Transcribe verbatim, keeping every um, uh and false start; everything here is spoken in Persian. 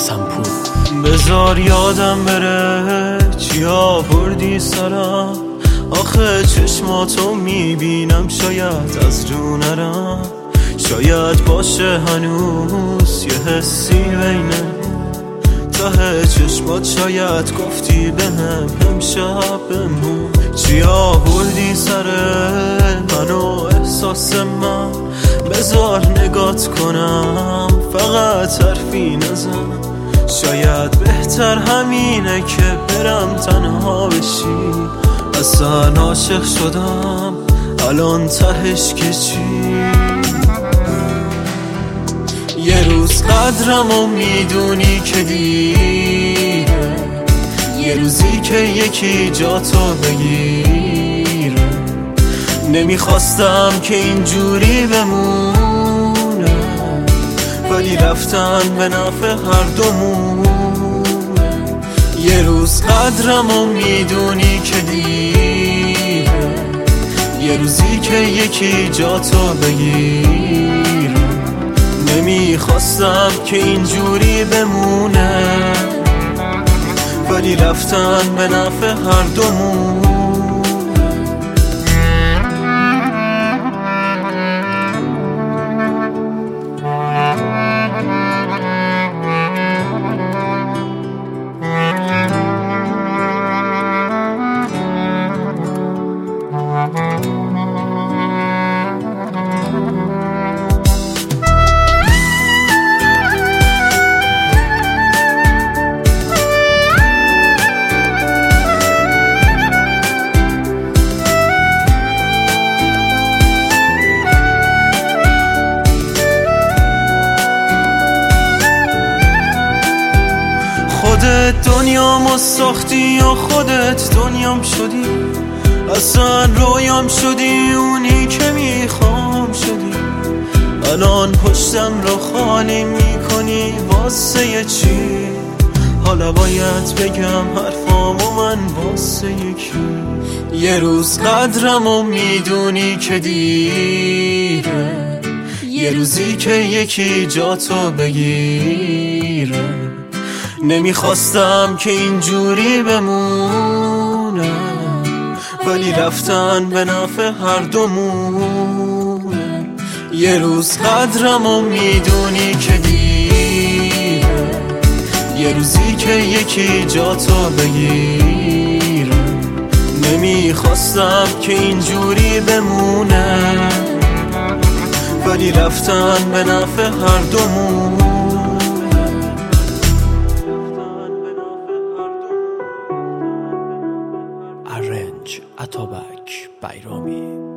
سمپو. بذار یادم بره چیا بردی سرم، آخه چشماتو میبینم شاید از رو نرم، شاید باشه هنوز یه حسی بینه ته چشمات، شاید گفتی بهم امشب بمون. چیا بردی سره منو احساس من، بذار نگات کنم فقط حرفی نزن، شاید بهتر همینه که برم تنها بشی. اصلا عاشق شدم الان تهش که چی؟ یه روز قدرمو میدونی که دیره، یه روزی که یکی جاتو بگیره. نمیخواستم که اینجوری بمونه، ولی رفتن به نفع هر دومونه. یه روز قدرمو میدونی که دیره، یه روزی که یکی جاتو بگیره. نمیخواستم که اینجوری بمونه، ولی رفتن به نفع هر دومون. خودت دنیامو ساختی و خودت دنیام شدی، اصلا رویام شدی، اونی که میخوام شدی. الان پشتم رو خالی میکنی واسه چی؟ حالا باید بگم حرفامو من واسه یکی. یه روز قدرمو میدونی که دیره، یه روزی که یکی جاتو بگیره. نمیخواستم که اینجوری بمونه، ولی رفتن به نفع هر دومونه. یه روز قدرمو میدونی که دیره، یه روزی که یکی جاتو بگیره. نمیخواستم که اینجوری بمونه، ولی رفتن به نفع هر دومونه. ارنج اتابک بیرامی.